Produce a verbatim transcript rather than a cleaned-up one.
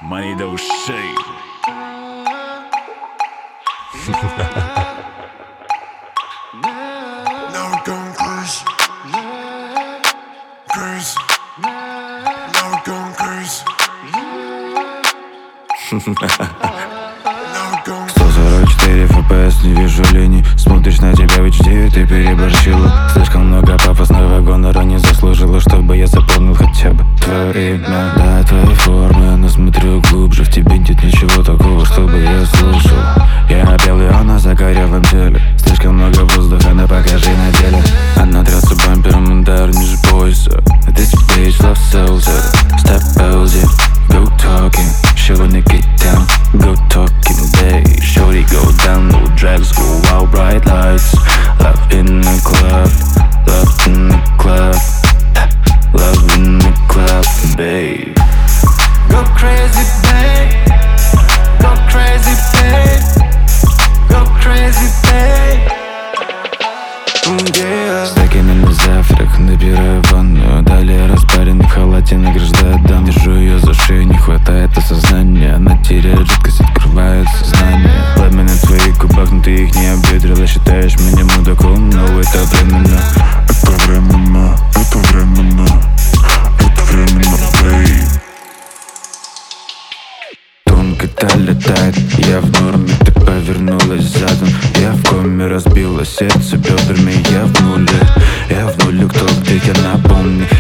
Money до ушей. Now we're going crazy. Crazy. Now we're going crazy. Now we're going сто сорок четыре эф пи эс, не вижу линий. Смотришь на тебя в эйч ди, ты переборщила. Слишком много пафосного гонора не заслужила, чтобы я запомнил хотя бы твое имя. Да, твои формы, но смотрю глубже. В тебе нет ничего такого, чтобы я слушал. Я белый, она за корявым теле. Слишком много воздуха, но покажи на деле. Она трется бампером, удар ниже пояса. This bitch love soldier. Step building, go talking. She wanna get down, go talking, babe. Shorty go down, no drags, go out, bright lights. Love in the club, love in the club, love in the club, babe. Go crazy, babe. Go crazy, babe. Go crazy, babe. Yeah. Стаканы на завтрак, набираю ванную. Далее распаренный в халате награждает дам. Держу ее за шею, не хватает осознания. Она теряет жидкость, открывает сознание. Пламя на твоих губах, но ты их не обветрила. Считаешь меня мудаком, но это временно. Это временно, это временно, это временно, babe. Тонко та летает, я в норме, ты повернулась задом. Я в коме разбила сердце бедрами, я в нуле. Я в нуле, кто где, я напомни.